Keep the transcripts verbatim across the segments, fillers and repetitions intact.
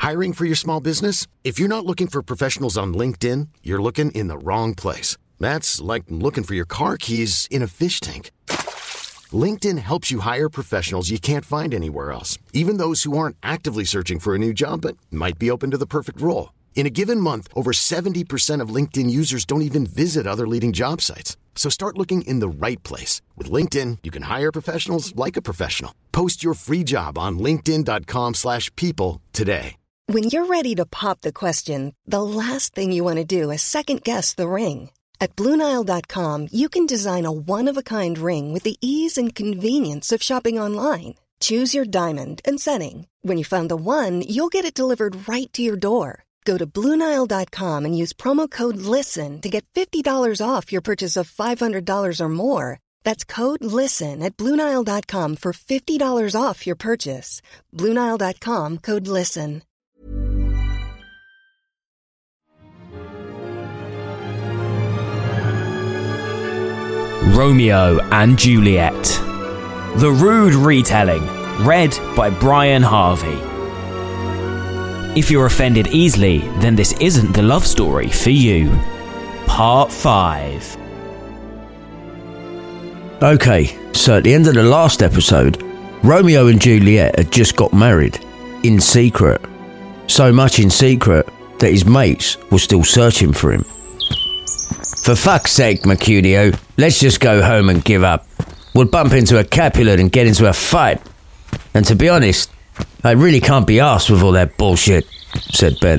Hiring for your small business? If you're not looking for professionals on LinkedIn, you're looking in the wrong place. That's like looking for your car keys in a fish tank. LinkedIn helps you hire professionals you can't find anywhere else, even those who aren't actively searching for a new job but might be open to the perfect role. In a given month, over seventy percent of LinkedIn users don't even visit other leading job sites. So start looking in the right place. With LinkedIn, you can hire professionals like a professional. Post your free job on linkedin.com slash people today. When you're ready to pop the question, the last thing you want to do is second-guess the ring. At Blue Nile dot com, you can design a one-of-a-kind ring with the ease and convenience of shopping online. Choose your diamond and setting. When you find the one, you'll get it delivered right to your door. Go to Blue Nile dot com and use promo code LISTEN to get fifty dollars off your purchase of five hundred dollars or more. That's code LISTEN at Blue Nile dot com for fifty dollars off your purchase. Blue Nile dot com, code LISTEN. Romeo and Juliet. The Rude Retelling, read by Brian Harvey. If you're offended easily, then this isn't the love story for you. Part five. Okay, so at the end of the last episode, Romeo and Juliet had just got married, in secret. So much in secret that his mates were still searching for him. For fuck's sake, Mercutio, let's just go home and give up. We'll bump into a Capulet and get into a fight. And to be honest, I really can't be arsed with all that bullshit, said Ben.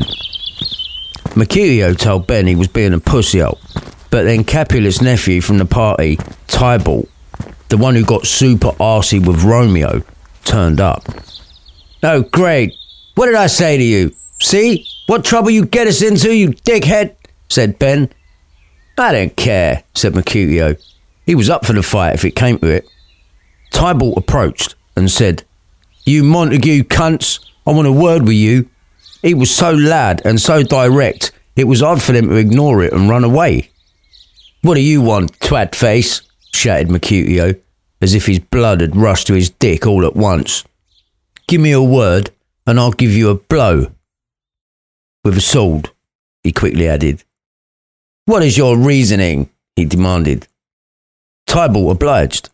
Mercutio told Ben he was being a pussyhole, but then Capulet's nephew from the party, Tybalt, the one who got super arsey with Romeo, turned up. Oh, great. What did I say to you? See? What trouble you get us into, you dickhead, said Ben. I don't care, said Mercutio. He was up for the fight if it came to it. Tybalt approached and said, You Montague cunts, I want a word with you. He was so loud and so direct, it was hard for them to ignore it and run away. What do you want, twat face? Shouted Mercutio, as if his blood had rushed to his dick all at once. Give me a word and I'll give you a blow. With a sword, he quickly added. What is your reasoning? He demanded. Tybalt obliged.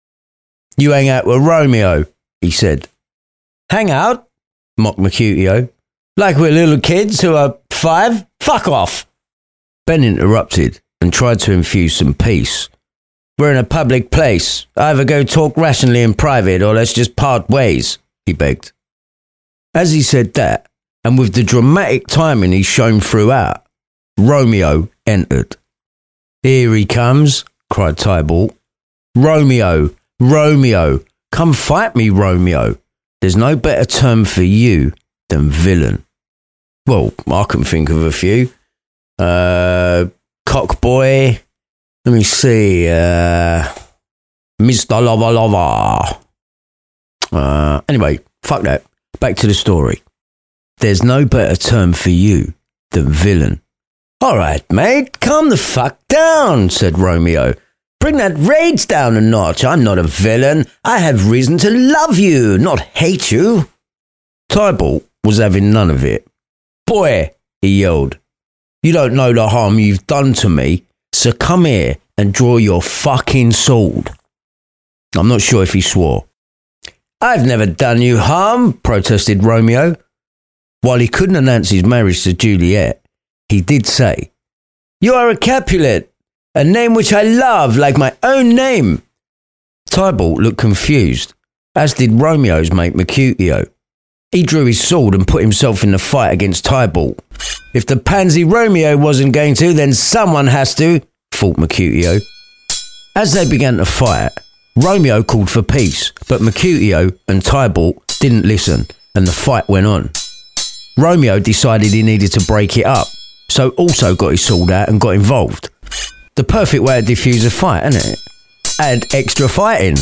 You hang out with Romeo, he said. Hang out? Mocked Mercutio. Like we're little kids who are five? Fuck off! Ben interrupted and tried to infuse some peace. We're in a public place. Either go talk rationally in private or let's just part ways, he begged. As he said that, and with the dramatic timing he's shown throughout, Romeo entered. Here he comes, cried Tybalt. Romeo, Romeo, come fight me, Romeo. There's no better term for you than villain. Well, I can think of a few. Uh, cockboy. Let me see. Uh, Mister Lover Lover. Uh, anyway, fuck that. Back to the story. There's no better term for you than villain. All right, mate, calm the fuck down, said Romeo. Bring that rage down a notch. I'm not a villain. I have reason to love you, not hate you. Tybalt was having none of it. Boy, he yelled, you don't know the harm you've done to me, so come here and draw your fucking sword. I'm not sure if he swore. I've never done you harm, protested Romeo. While he couldn't announce his marriage to Juliet, he did say, You are a Capulet, a name which I love like my own name. Tybalt looked confused, as did Romeo's mate Mercutio. He drew his sword and put himself in the fight against Tybalt. If the pansy Romeo wasn't going to, then someone has to, thought Mercutio. As they began to fight, Romeo called for peace, but Mercutio and Tybalt didn't listen, and the fight went on. Romeo decided he needed to break it up, so also got his sword out and got involved. The perfect way to defuse a fight, isn't it? Add extra fighting.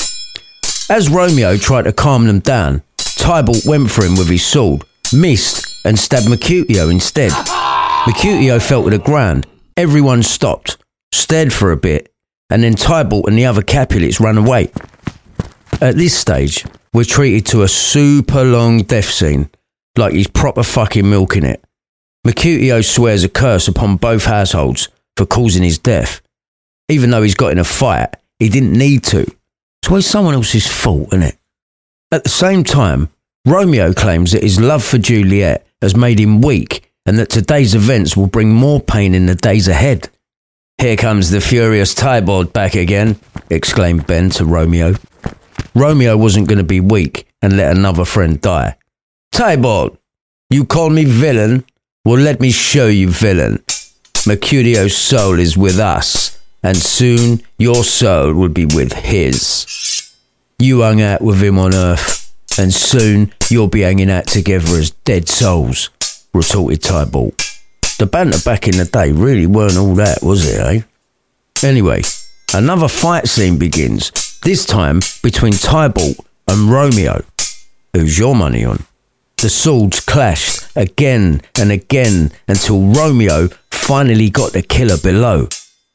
As Romeo tried to calm them down, Tybalt went for him with his sword, missed, and stabbed Mercutio instead. Mercutio fell to the ground. Everyone stopped, stared for a bit, and then Tybalt and the other Capulets ran away. At this stage, we're treated to a super long death scene, like he's proper fucking milking it. Mercutio swears a curse upon both households for causing his death. Even though he's got in a fight, he didn't need to. It's always someone else's fault, isn't it? At the same time, Romeo claims that his love for Juliet has made him weak and that today's events will bring more pain in the days ahead. "Here comes the furious Tybalt back again," exclaimed Ben to Romeo. Romeo wasn't going to be weak and let another friend die. "Tybalt, you call me villain? Well, let me show you villain. Mercutio's soul is with us, and soon your soul will be with his. You hung out with him on Earth, and soon you'll be hanging out together as dead souls," retorted Tybalt. The banter back in the day really weren't all that, was it, eh? Anyway, another fight scene begins, this time between Tybalt and Romeo. Who's your money on? The swords clashed again and again until Romeo finally got the killer below.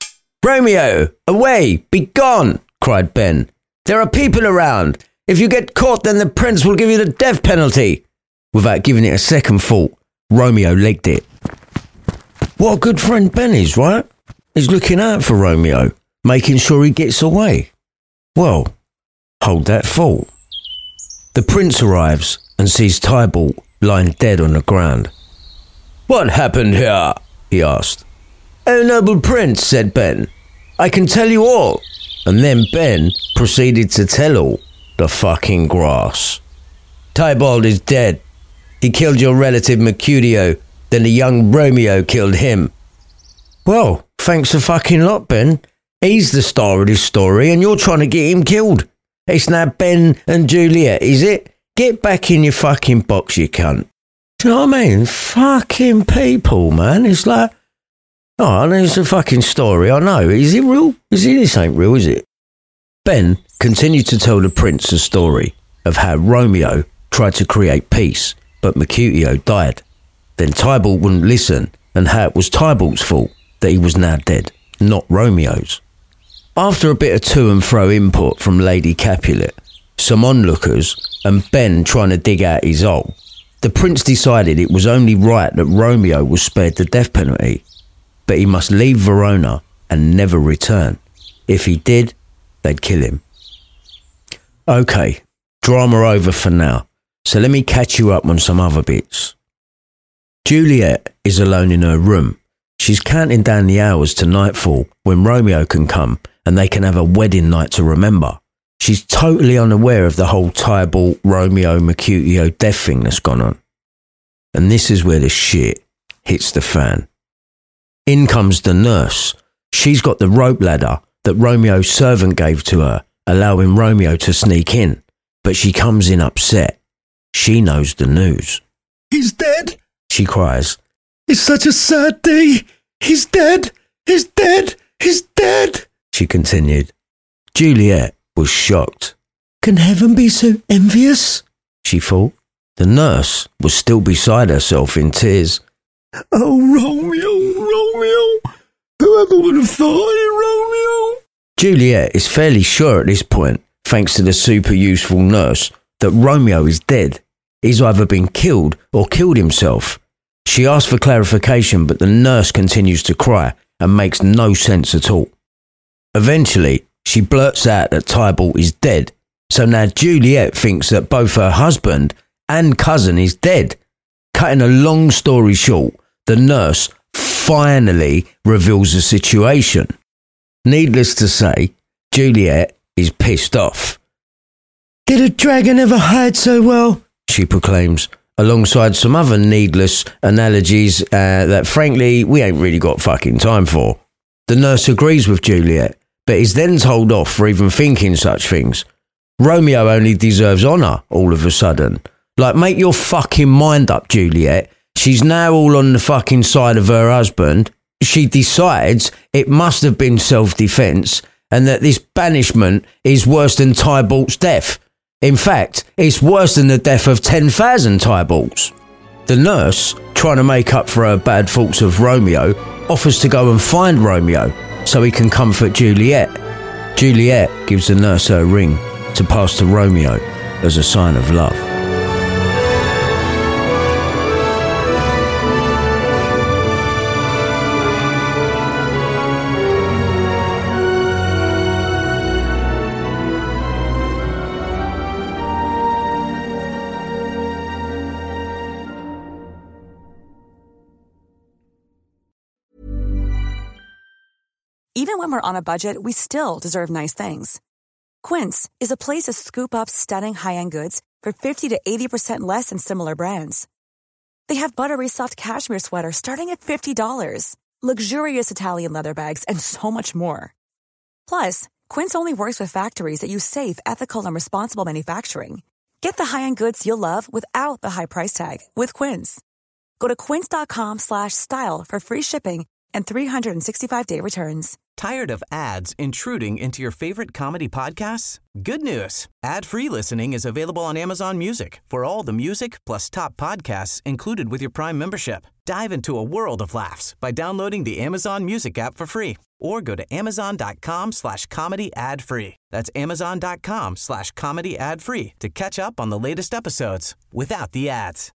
"Romeo, away, be gone," cried Ben. "There are people around. If you get caught, then the prince will give you the death penalty." Without giving it a second thought, Romeo legged it. What a good friend Ben is, right? He's looking out for Romeo, making sure he gets away. Well, hold that thought. The prince arrives and sees Tybalt lying dead on the ground. "What happened here?" he asked. "Oh, noble prince," said Ben, "I can tell you all." And then Ben proceeded to tell all the fucking grass. "Tybalt is dead. He killed your relative Mercutio, then the young Romeo killed him." "Well, thanks a fucking lot, Ben. He's the star of this story and you're trying to get him killed. It's now Ben and Juliet, is it? Get back in your fucking box, you cunt." Do you know what I mean? Fucking people, man. It's like, oh, it's a fucking story, I know. Is it real? Is it? This ain't real, is it? Ben continued to tell the prince the story of how Romeo tried to create peace, but Mercutio died. Then Tybalt wouldn't listen, and how it was Tybalt's fault that he was now dead, not Romeo's. After a bit of to and fro input from Lady Capulet, some onlookers, and Ben trying to dig out his hole, the prince decided it was only right that Romeo was spared the death penalty, but he must leave Verona and never return. If he did, they'd kill him. Okay, drama over for now, so let me catch you up on some other bits. Juliet is alone in her room. She's counting down the hours to nightfall when Romeo can come and they can have a wedding night to remember. She's totally unaware of the whole Tybalt, Romeo, Mercutio death thing that's gone on. And this is where the shit hits the fan. In comes the nurse. She's got the rope ladder that Romeo's servant gave to her, allowing Romeo to sneak in. But she comes in upset. She knows the news. "He's dead," she cries. "It's such a sad day. He's dead. He's dead. He's dead," she continued. Juliet was shocked. "Can heaven be so envious?" she thought. The nurse was still beside herself in tears. "Oh, Romeo, Romeo. Whoever would have thought it, Romeo?" Juliet is fairly sure at this point, thanks to the super useful nurse, that Romeo is dead. He's either been killed or killed himself. She asks for clarification, but the nurse continues to cry and makes no sense at all. Eventually, she blurts out that Tybalt is dead, so now Juliet thinks that both her husband and cousin is dead. Cutting a long story short, the nurse finally reveals the situation. Needless to say, Juliet is pissed off. "Did a dragon ever hide so well?" she proclaims, alongside some other needless analogies uh, that frankly we ain't really got fucking time for. The nurse agrees with Juliet, but is then told off for even thinking such things. Romeo only deserves honour all of a sudden. Like, make your fucking mind up, Juliet. She's now all on the fucking side of her husband. She decides it must have been self-defence and that this banishment is worse than Tybalt's death. In fact, it's worse than the death of ten thousand Tybalts. The nurse, trying to make up for her bad thoughts of Romeo, offers to go and find Romeo so he can comfort Juliet. Juliet gives the nurse her ring to pass to Romeo as a sign of love. Even when we're on a budget, we still deserve nice things. Quince is a place to scoop up stunning high-end goods for fifty to eighty percent less than similar brands. They have buttery soft cashmere sweaters starting at fifty dollars, luxurious Italian leather bags, and so much more. Plus, Quince only works with factories that use safe, ethical, and responsible manufacturing. Get the high-end goods you'll love without the high price tag with Quince. Go to quince.com slash style for free shipping and three sixty-five day returns. Tired of ads intruding into your favorite comedy podcasts? Good news. Ad-free listening is available on Amazon Music for all the music plus top podcasts included with your Prime membership. Dive into a world of laughs by downloading the Amazon Music app for free or go to amazon.com slash comedy ad free. That's amazon.com slash comedy ad free to catch up on the latest episodes without the ads.